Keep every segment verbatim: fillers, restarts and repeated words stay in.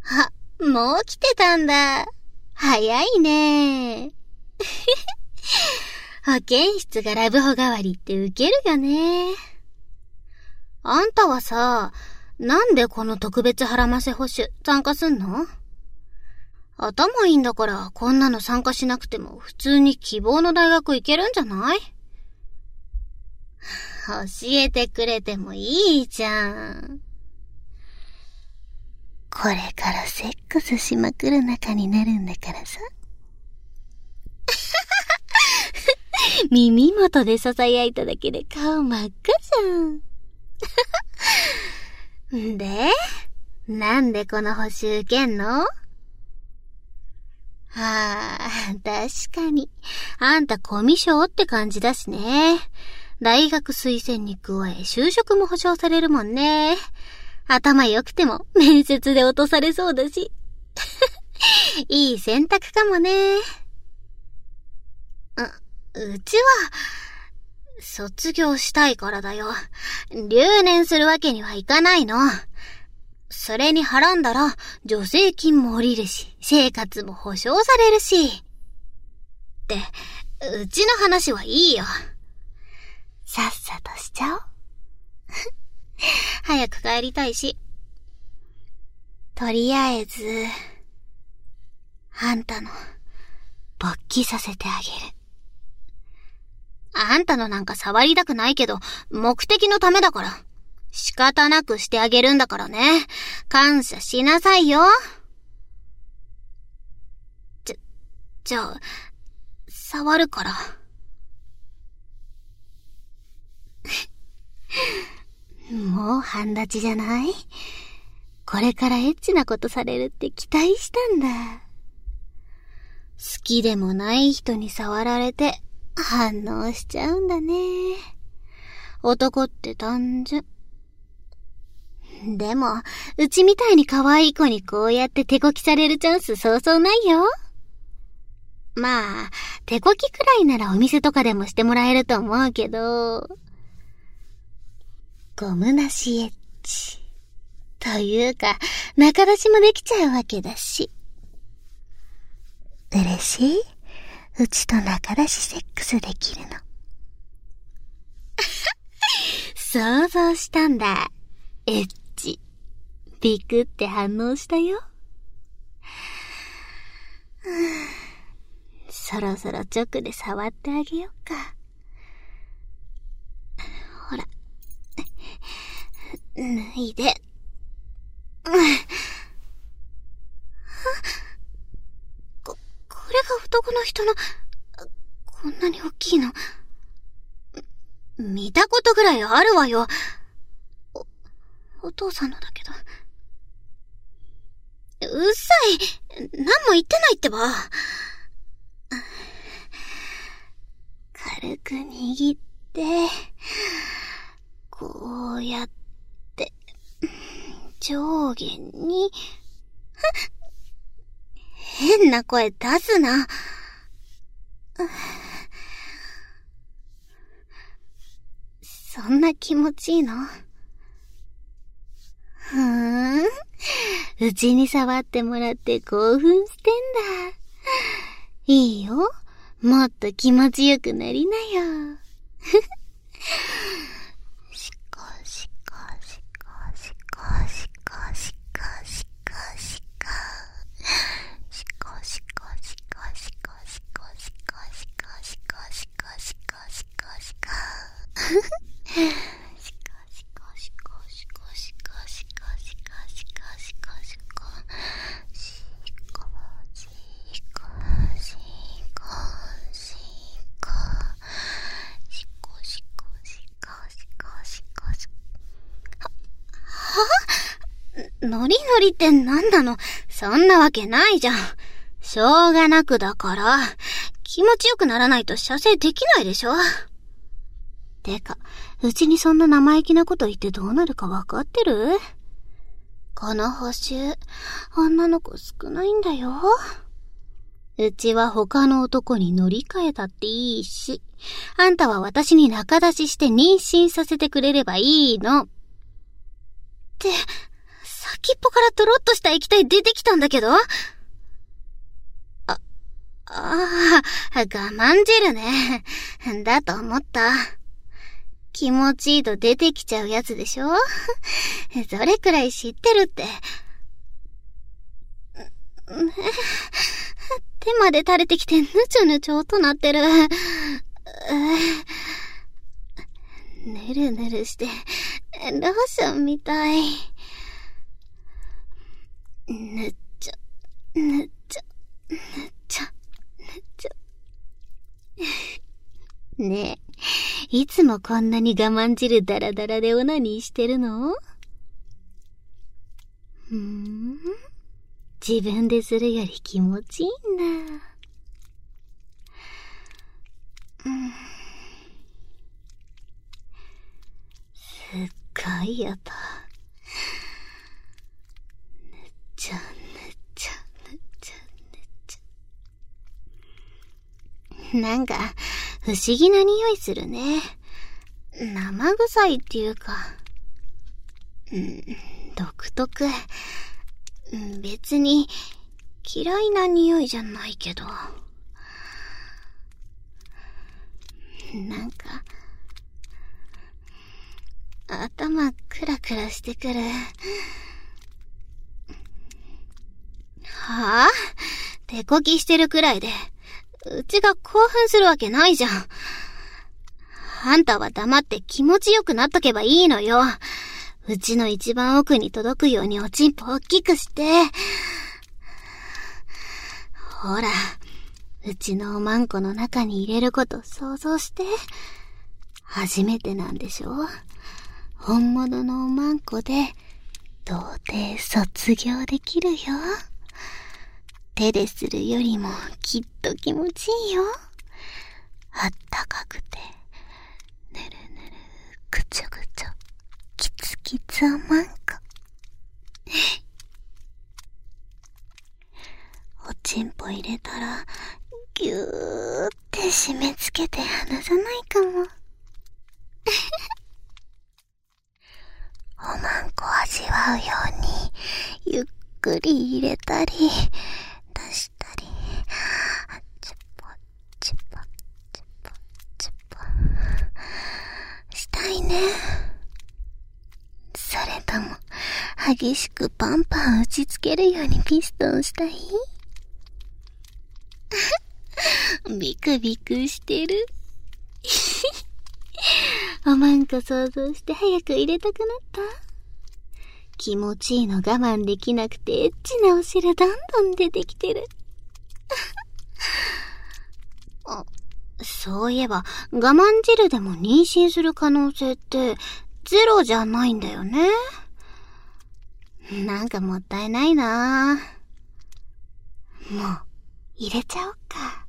あ、もう来てたんだ。早いね。保健室がラブホ代わりってウケるよね。あんたはさ、なんでこの特別ハラマセ保守参加すんの？頭いいんだからこんなの参加しなくても普通に希望の大学行けるんじゃない？教えてくれてもいいじゃん。これからセックスしまくる仲になるんだからさ。耳元で囁いただけで顔真っ赤じゃん。で、なんでこの補習受けんの？はあ、確かに。あんたコミュ障って感じだしね。大学推薦に加え就職も保証されるもんね。頭良くても面接で落とされそうだし。いい選択かもね。う、うちは、卒業したいからだよ。留年するわけにはいかないの。それに払んだら助成金も下りるし、生活も保証されるし。って、うちの話はいいよ。さっさとしちゃおう。早く帰りたいし。とりあえず、あんたの、勃起させてあげる。あんたのなんか触りたくないけど、目的のためだから。仕方なくしてあげるんだからね。感謝しなさいよ。じゃ、じゃあ、触るから。もう半立ちじゃない？これからエッチなことされるって期待したんだ。好きでもない人に触られて反応しちゃうんだね。男って単純。でも、うちみたいに可愛い子にこうやって手こきされるチャンスそうそうないよ。まあ、手こきくらいならお店とかでもしてもらえると思うけど、ゴムなしエッチ。というか、仲出しもできちゃうわけだし。嬉しい？うちと仲出しセックスできるの。想像したんだ。エッチ。ビクって反応したよ。そろそろ直で触ってあげようか。ほら。脱いで。こ、これが男の人の、こんなに大きいの。見たことぐらいあるわよ。お、お父さんのだけど。うっさい。何も言ってないってば。軽く握って、こうやって、上下に、変な声出すな。そんな気持ちいいの？ふーん。うちに触ってもらって興奮してんだ。いいよ。もっと気持ちよくなりなよ。しこしこしこしこしこしこしこしこ。しこしこしこしこしこしこしこしこしこしこしこしこ。しこしこしこしこしこしこしこしこしこしこ。しこしこしこしこ。しこしこしこしこしこしこ。は、は？ノリノリって何なの？そんなわけないじゃん。しょうがなくだから、気持ちよくならないと射精できないでしょ。てか、うちにそんな生意気なこと言ってどうなるかわかってる？この補習、女の子少ないんだよ。うちは他の男に乗り換えたっていいし、あんたは私に仲出しして妊娠させてくれればいいの。って、さ先っぽからドロッとした液体出てきたんだけど。あ、ああ、我慢汁ね。だと思った。気持ちいいと出てきちゃうやつでしょ。どれくらい知ってるって。手まで垂れてきてぬちょぬちょとなってる。ぬるぬるしてローションみたい。ぬっちょぬっちょぬっちょぬっちょ。ねえ、いつもこんなに我慢汁ダラダラでオナニーしてるの？ふーん、自分でするより気持ちいいんだ。うん、すっごい音。ぬっちゃぬっちゃぬっちゃぬっちゃ。なんか不思議な匂いするね。生臭いっていうか、うん、独特。別に嫌いな匂いじゃないけど、なんか頭クラクラしてくる。はぁ？手こきしてるくらいでうちが興奮するわけないじゃん。あんたは黙って気持ちよくなっとけばいいのよ。うちの一番奥に届くようにおちんぽ大きくして。ほら、うちのおまんこの中に入れること想像して。初めてなんでしょ？本物のおまんこで童貞卒業できるよ。手でするよりもきっと気持ちいいよ。あったかくて、ぬるぬる、ぐちょぐちょ、キツキツおまんこ。おちんぽ入れたらぎゅーって締め付けて離さないかも。おまんこ味わうようにゆっくり入れたり出したり、チュポチュポチュポチュポしたいね。それとも激しくパンパン打ちつけるようにピストンしたい？ビクビクしてる。おまんこ想像して早く入れたくなった？気持ちいいの我慢できなくてエッチなお汁どんどん出てきてる。あ、そういえば我慢汁でも妊娠する可能性ってゼロじゃないんだよね。なんかもったいないな。もう入れちゃおっか。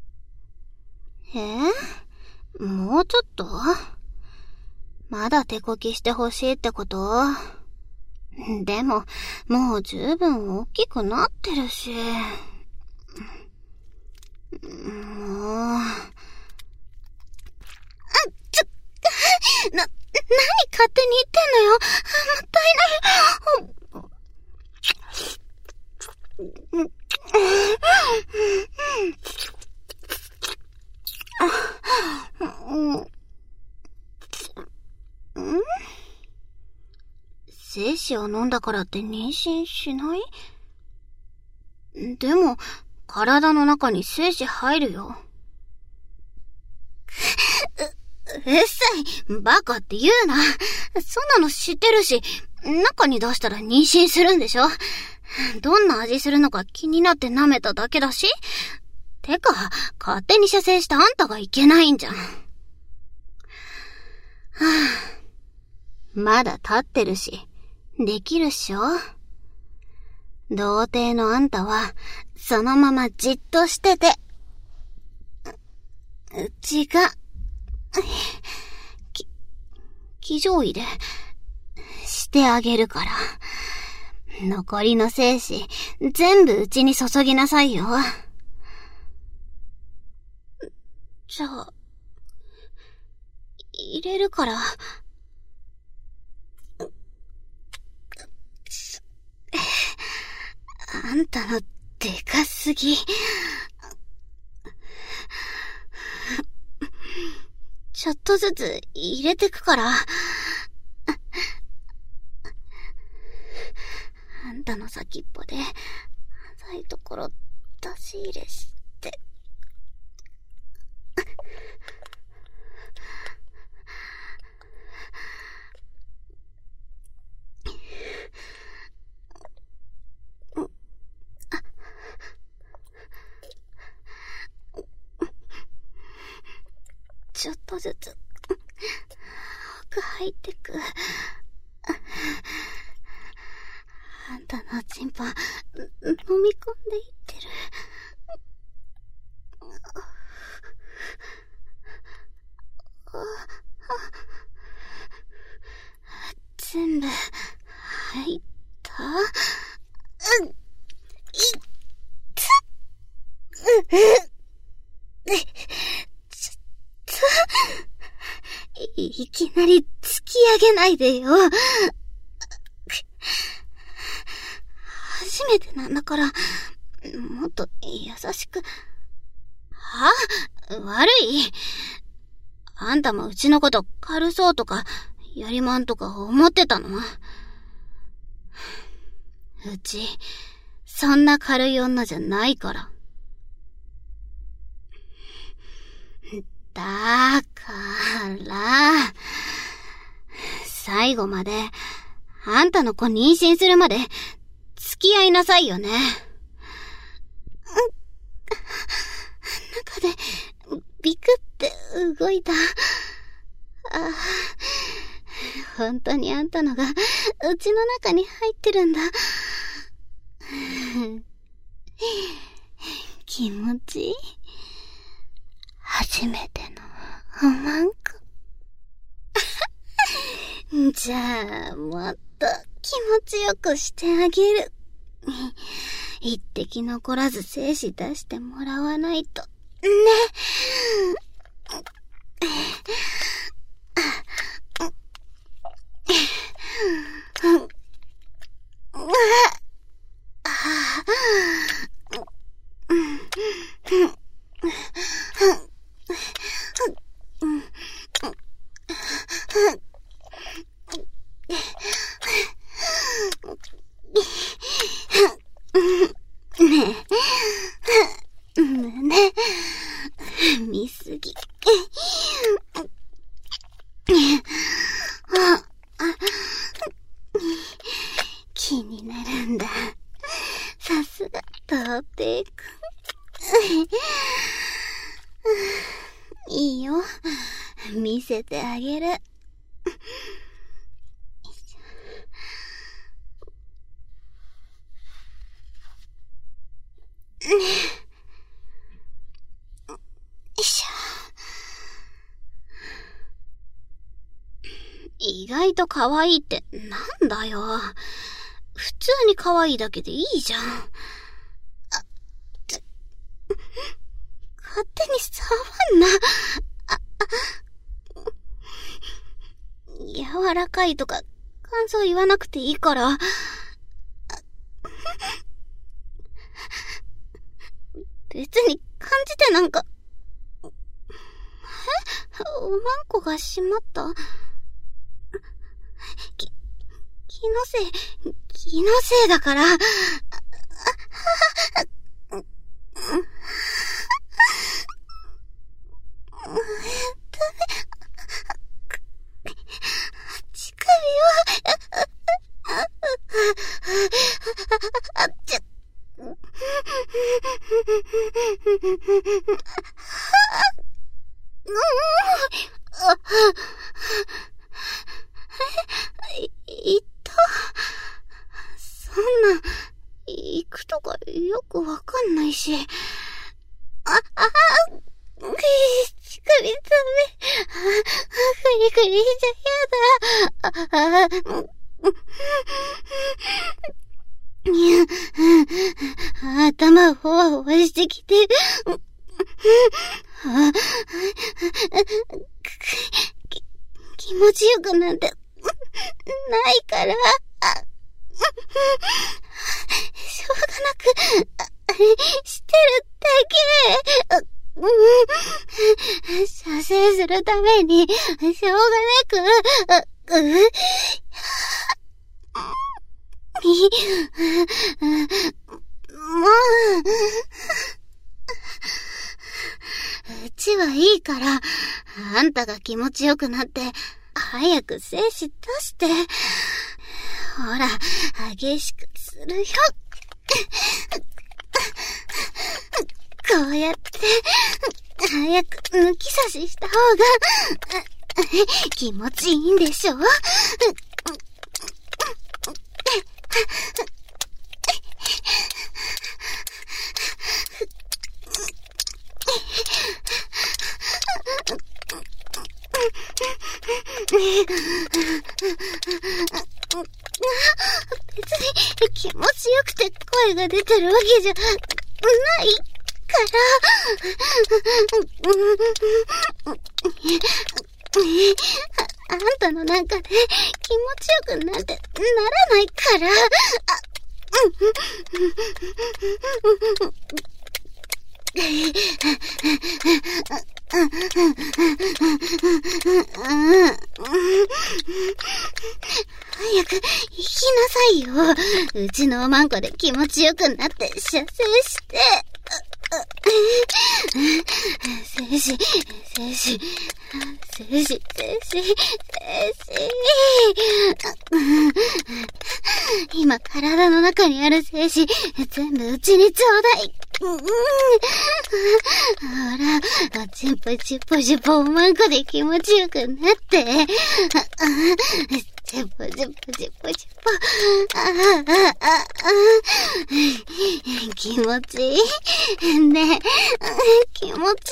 え？もうちょっと？まだ手こきしてほしいってこと？でも、もう十分大きくなってるし。もう。あ、ちょ、な、なに勝手に言ってんのよ。もったいない。ん？精子を飲んだからって妊娠しない？でも、体の中に精子入るよ。う、うっさい、バカって言うな。そんなの知ってるし、中に出したら妊娠するんでしょ？どんな味するのか気になって舐めただけだし。てか、勝手に射精したあんたがいけないんじゃん。はぁ、まだ立ってるし、できるっしょ？童貞のあんたは、そのままじっとしてて、うちが、き、騎乗位で、してあげるから。残りの精子、全部うちに注ぎなさいよ。じゃあ、入れるから。 あんたのでかすぎ。ちょっとずつ入れてくから。あんたの先っぽで浅いところ出し入れして。ちょっとずつ奥入ってく。あんたのチンポ飲み込んでいってる。全部入った？うん。いっつ。うん。ちょっと、いきなり突き上げないでよ。初めてなんだから、もっと優しく。は？悪い？あんたもうちのこと軽そうとか、やりまんとか思ってたの？うち、そんな軽い女じゃないから。だから、最後まで、あんたの子妊娠するまで、付き合いなさいよね。中で、ビクって動いた。ああ、本当にあんたのが、うちの中に入ってるんだ。気持ちいい。初めてのおまんこ。じゃあ、もっと気持ちよくしてあげる。一滴残らず精子出してもらわないと。ね。ねえ、見すぎ。気になるんだ。さすが、童貞くん。いいよ。見せてあげる。よいしょ。意外と可愛いってなんだよ。普通に可愛いだけでいいじゃん。あ、勝手に触んな。あ、あ、柔らかいとか感想言わなくていいから。別に感じてなんか。え？おまんこが閉まった？き、気のせい、気のせいだから。乳首を、あっちゃ、いったそんな、行くとかよくわかんないし。あ、あ、乳首ダメ。クリクリじゃやだ。あ、頭ほわほわしてきて。き、気持ちよくなんてないから。 しょうがなく、してるだけ。うん、射精するために、しょうがなく、う、う、もう、うちはいいから、あんたが気持ちよくなって、早く精子出して。ほら、激しくするよ。こうやって、早く抜き差しした方が、気持ちいいんでしょ？別に気持ちよくて声が出てるわけじゃないからあんたの中で気持ちよくなんてならないから早く行きなさいよ。うちのおまんこで気持ちよくなって射精して精子精子精子精子精子今体の中にある精子全部うちにちょうだい。うん、ほら、チンポチンポチンポおまんこで気持ちよくなって。チンポチンポチンポチンポ。ああ、ああ、気持ちいい。ねえ、気持ち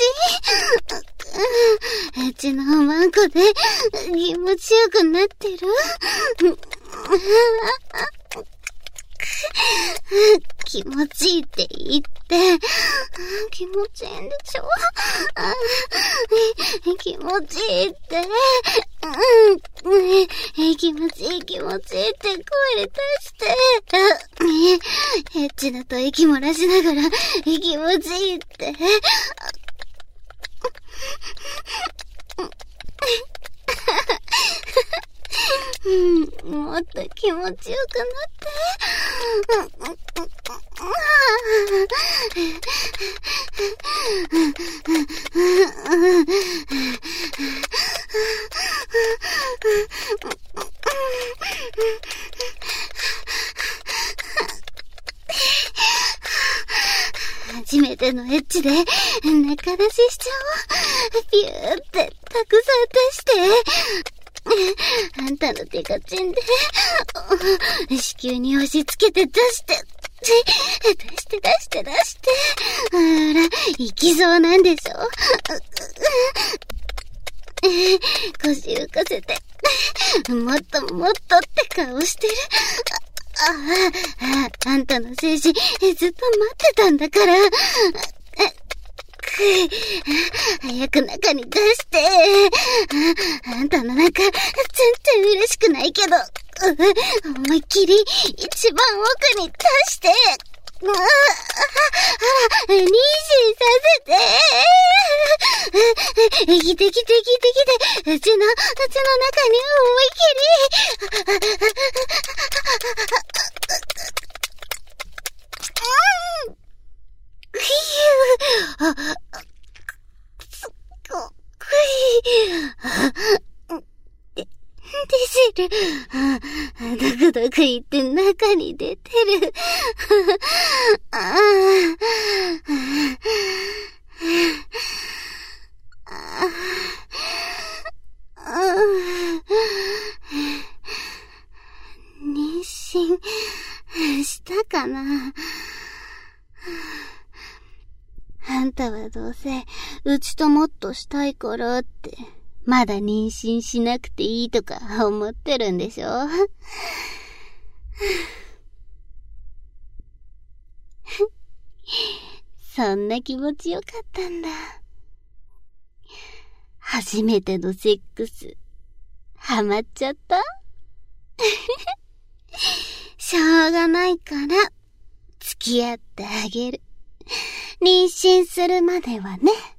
いい。うちのおまんこで気持ちよくなってる。気持ちいいって言って、気持ちいいんでしょ？気持ちいいって、気持ちいい気持ちいいって声で出して、エッチなと息漏らしながら気持ちいいって。うん、もっと気持ちよくなって。初めてのエッチで中出ししちゃおう。ピューってたくさん出して。あんたの手がちんで、子宮に押し付けて出して、出して出して出して、ほら、行きそうなんでしょ？腰浮かせて、もっともっとって顔してる。ああ、あんたの精子、ずっと待ってたんだから。早く中に出して。あんたの中、全然嬉しくないけど、思いっきり一番奥に出して。ああ、あら、妊娠させて。来て来て来て来て、うちの、うちの中に思いっきり。あ、すっごくいい。で、出てる。ドクドク言って中に出てる。ああ。妊娠したかな。あんたはどうせ、うちともっとしたいからって、まだ妊娠しなくていいとか思ってるんでしょ？そんな気持ちよかったんだ。初めてのセックス、ハマっちゃった？しょうがないから、 き合ってあげる。妊娠するまではね。